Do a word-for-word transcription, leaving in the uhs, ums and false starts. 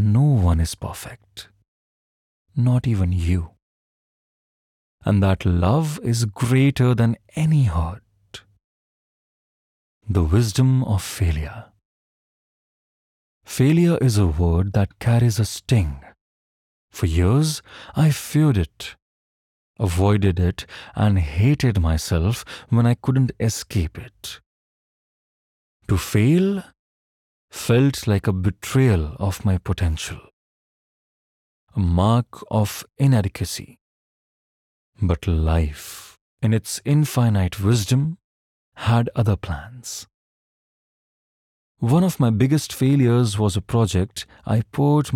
no one is perfect, not even you, and that love is greater than any hurt. The wisdom of failure. Failure is a word that carries a sting. For years, I feared it, avoided it, and hated myself when I couldn't escape it. To fail felt like a betrayal of my potential, a mark of inadequacy. But life, in its infinite wisdom, had other plans. One of my biggest failures was a project I poured